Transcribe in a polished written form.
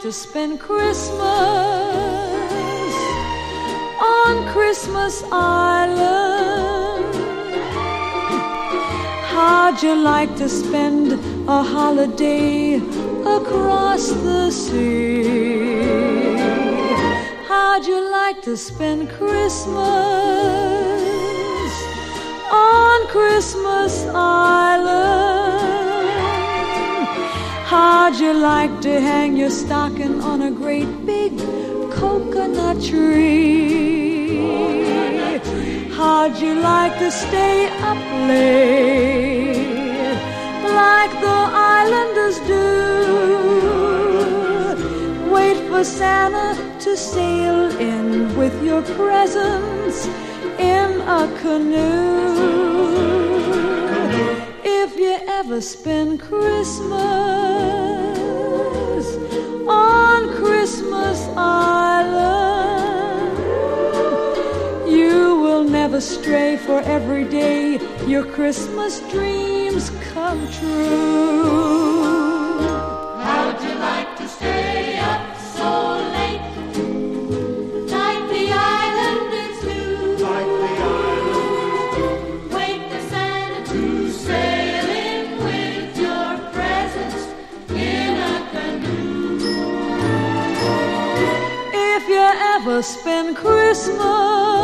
to spend Christmas on Christmas Island? How'd you like to spend a holiday across the sea? How'd you like to spend Christmas on Christmas Island? How'd you like to hang your stocking on a great big coconut tree? How'd you like to stay up late like the islanders do? Wait for Santa to sail in with your presents in a canoe. If you ever spend Christmas on Christmas Island, you will never stray, for every day your Christmas dreams come true. How'd you like to stay up so late, like the islanders do? Like the islanders do. Wait for Santa to sail in with your presents in a canoe. If you ever spend Christmas